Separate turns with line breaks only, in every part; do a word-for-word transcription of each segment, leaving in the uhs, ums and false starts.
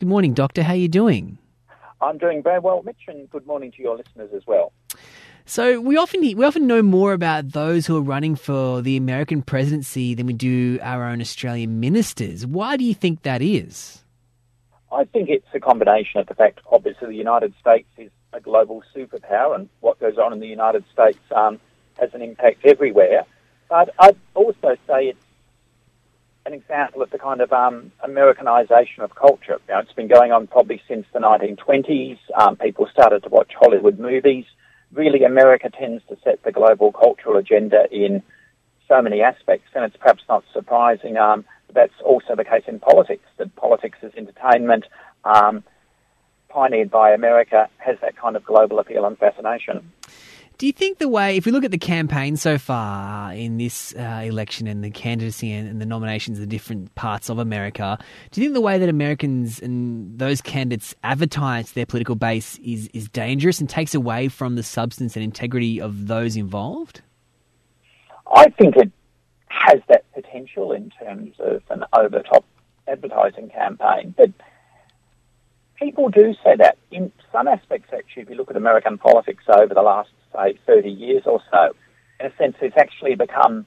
morning, Doctor. How are you doing?
I'm doing very well, Mitch, and good morning to your listeners as well.
So we often we often know more about those who are running for the American presidency than we do our own Australian ministers. Why do you think that is?
I think it's a combination of the fact, obviously, the United States is a global superpower, and what goes on in the United States um, has an impact everywhere. But I'd also say it's an example of the kind of um, Americanisation of culture. Now, it's been going on probably since the nineteen twenties. Um, people started to watch Hollywood movies. Really, America tends to set the global cultural agenda in so many aspects, and it's perhaps not surprising um, that's also the case in politics, that politics as entertainment, um, pioneered by America, has that kind of global appeal and fascination.
Do you think the way, if we look at the campaign so far in this uh, election and the candidacy and, and the nominations of the different parts of America, do you think the way that Americans and those candidates advertise their political base is, is dangerous and takes away from the substance and integrity of those involved?
I think it has that potential in terms of an over-top advertising campaign, but people do say that. In some aspects, actually, if you look at American politics over the last, say, thirty years or so, in a sense, it's actually become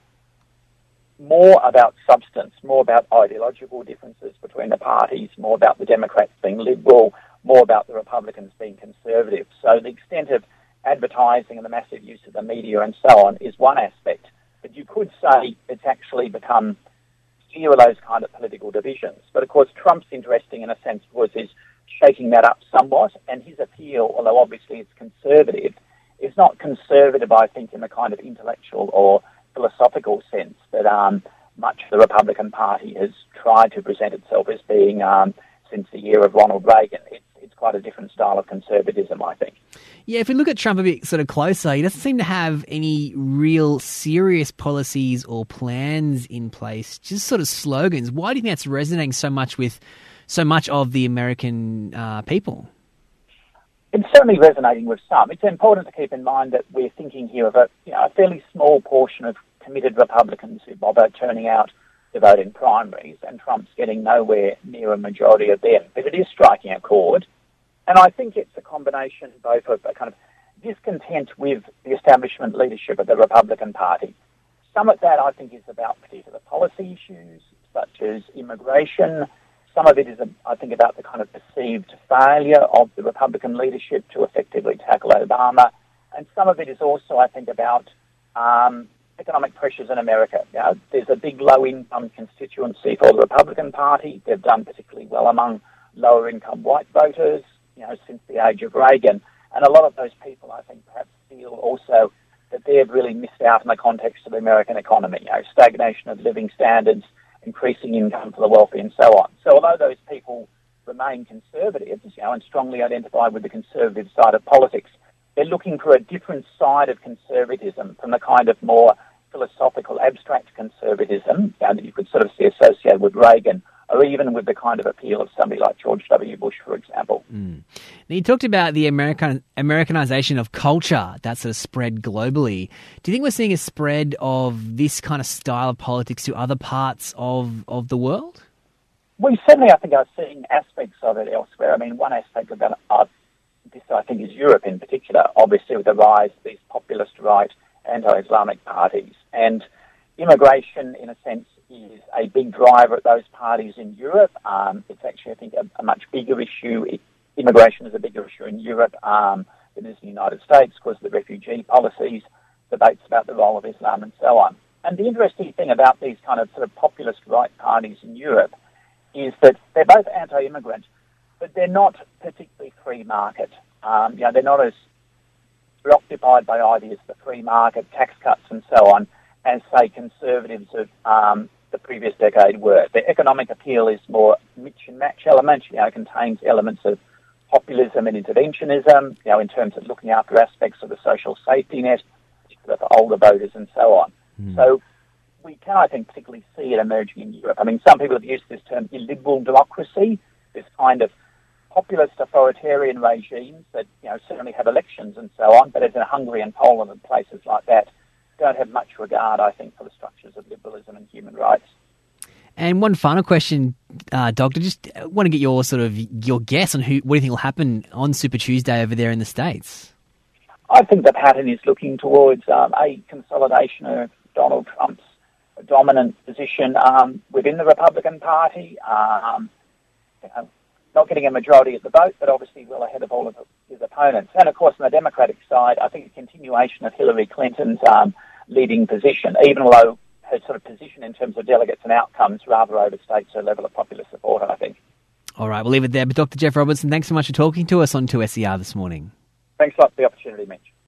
more about substance, more about ideological differences between the parties, more about the Democrats being liberal, more about the Republicans being conservative. So the extent of advertising and the massive use of the media and so on is one aspect. But you could say it's actually become fewer of those kind of political divisions. But of course, Trump's interesting in a sense because he's shaking that up somewhat, and his appeal, although obviously it's conservative, is not conservative, I think, in the kind of intellectual or philosophical sense that um, much of the Republican Party has tried to present itself as being um, since the year of Ronald Reagan. It's, it's quite a different style of conservatism, I think.
Yeah, if we look at Trump a bit sort of closer, he doesn't seem to have any real serious policies or plans in place, just sort of slogans. Why do you think that's resonating so much with so much of the American uh, people?
It's certainly resonating with some. It's important to keep in mind that we're thinking here of a, you know, a fairly small portion of committed Republicans who bother turning out to vote in primaries, and Trump's getting nowhere near a majority of them. But it is striking a chord. And I think it's a combination both of a kind of discontent with the establishment leadership of the Republican Party. Some of that, I think, is about particular policy issues, such as immigration. Some of it is, I think, about the kind of perceived failure of the Republican leadership to effectively tackle Obama. And some of it is also, I think, about um, economic pressures in America. You know, there's a big low-income constituency for the Republican Party. They've done particularly well among lower-income white voters, you know, since the age of Reagan. And a lot of those people, I think, perhaps feel also that they've really missed out in the context of the American economy. You know, stagnation of living standards, increasing income for the wealthy, and so on. So although those people remain conservatives, you know, and strongly identify with the conservative side of politics, they're looking for a different side of conservatism from the kind of more philosophical, abstract conservatism, you know, that you could sort of see associated with Reagan, or even with the kind of appeal of somebody like George W. Bush, for example.
Mm. Now, you talked about the American Americanization of culture that sort of spread globally. Do you think we're seeing a spread of this kind of style of politics to other parts of, of the world?
We certainly, I think, are seeing aspects of it elsewhere. I mean, one aspect of that, uh, this I think, is Europe in particular, obviously with the rise of these populist right anti-Islamic parties. And immigration, in a sense, is a big driver at those parties in Europe. Um, it's actually, I think, a, a much bigger issue. It, immigration is a bigger issue in Europe um, than it is in the United States because of the refugee policies, debates about the role of Islam and so on. And the interesting thing about these kind of sort of populist right parties in Europe is that they're both anti-immigrant, but they're not particularly free market. Um, you know, they're not as preoccupied by ideas of the free market, tax cuts and so on, as, say, conservatives of um, the previous decade were. The economic appeal is more mix and match element, you know, contains elements of populism and interventionism, you know, in terms of looking after aspects of the social safety net, particularly for older voters and so on. Mm. So we can, I think, particularly see it emerging in Europe. I mean, some people have used this term illiberal democracy, this kind of populist authoritarian regimes that, you know, certainly have elections and so on, but as in Hungary and Poland and places like that, don't have much regard, I think, for the structures of liberalism and human rights.
And one final question, uh, Doctor, just want to get your sort of your guess on who, what do you think will happen on Super Tuesday over there in the States?
I think the pattern is looking towards um, a consolidation of Donald Trump's dominant position um, within the Republican Party. Um, you know, not getting a majority of the vote, but obviously well ahead of all of his opponents. And of course, on the Democratic side, I think a continuation of Hillary Clinton's um, leading position, even though her sort of position in terms of delegates and outcomes rather overstates her level of popular support, I think.
All right, we'll leave it there. But Doctor Jeff Robertson, thanks so much for talking to us on two S E R this morning.
Thanks a lot for the opportunity, Mitch.